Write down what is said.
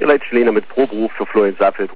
Ihr Leute Lehner mit Proberuf für Florian Safeld.